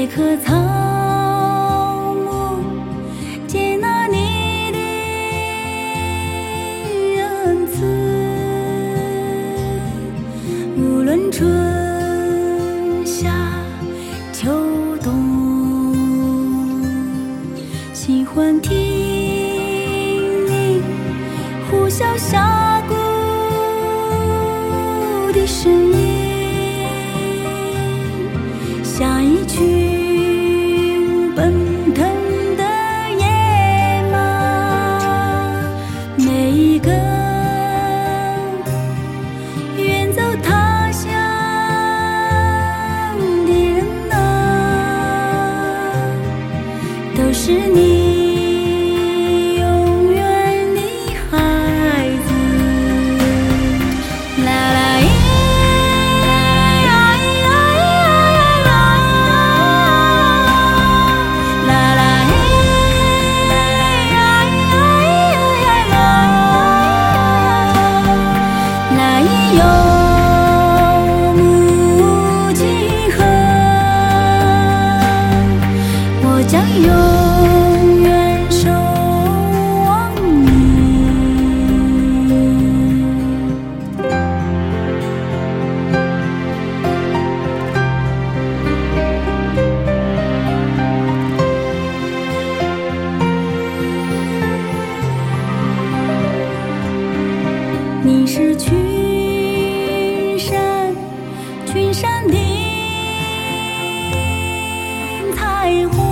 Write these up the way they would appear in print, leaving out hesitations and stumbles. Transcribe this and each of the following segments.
棵草木接纳你的仁慈，无论春夏秋冬，喜欢听你呼啸峡谷的声音，像一群奔腾的野马，每一个远走他乡的人啊，都是你永远的孩子。啦啦咿呀咿呀咿呀啦，啦啦咿呀咿呀咿呀啦，那一游牧亲河，我将永远守望你。你是群山的彩虹，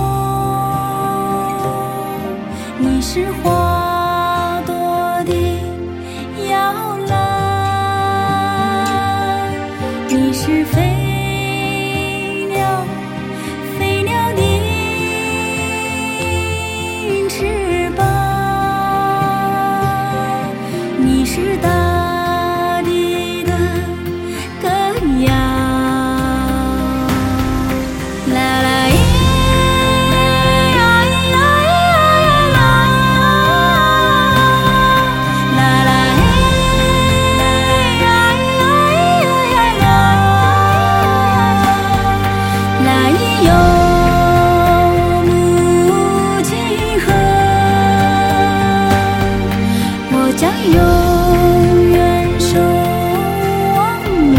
你是花朵的摇篮，你是飞鸟的翅膀，你是大地的歌谣。啦啦咿呀咿呀咿呀啦，啦啦咿呀咿呀咿呀啦，那一游牧亲河，我将永远守望你。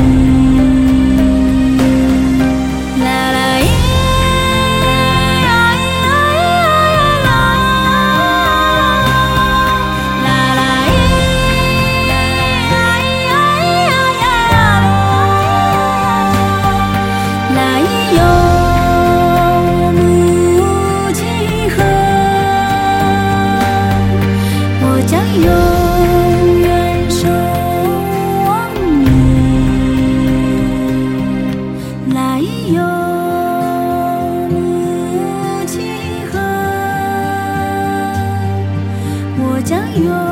啦啦咿呀咿呀咿呀啦，啦啦咿呀咿呀咿呀啦，那一游牧亲河，我将永远守望你。那一游牧亲河，我将永